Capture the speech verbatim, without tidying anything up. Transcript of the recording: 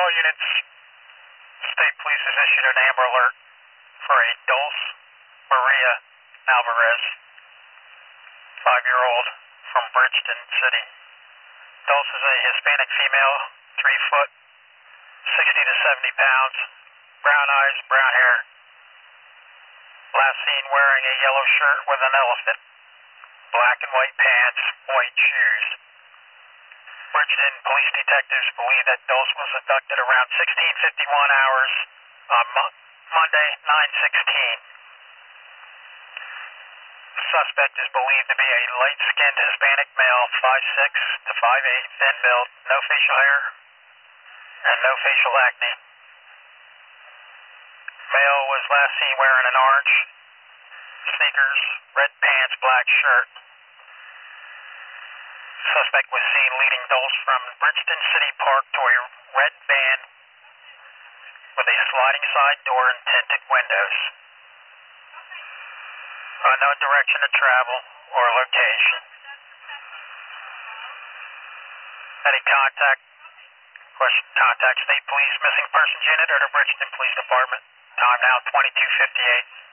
All units, State Police has issued an Amber Alert for a Dulce Maria Alvarez, five-year-old from Bridgeton City. Dulce is a Hispanic female, three foot, sixty to seventy pounds, brown eyes, brown hair. Last seen wearing a yellow shirt with an elephant, black and white pants, white shoes. Bridgeton police detectives believe that Dulce was abducted around sixteen fifty-one hours on Mo Monday, nine sixteen. The suspect is believed to be a light-skinned Hispanic male, five six to five eight, thin build, no facial hair, and no facial acne. Male was last seen wearing an orange sneakers, red pants, black shirt. Suspect was seen leading Dulce from Bridgeton City Park to a red van with a sliding side door and tinted windows. Unknown direction of travel or location. Any contact? Question, contact State Police Missing Persons Unit or the Bridgeton Police Department. Time now twenty-two fifty-eight.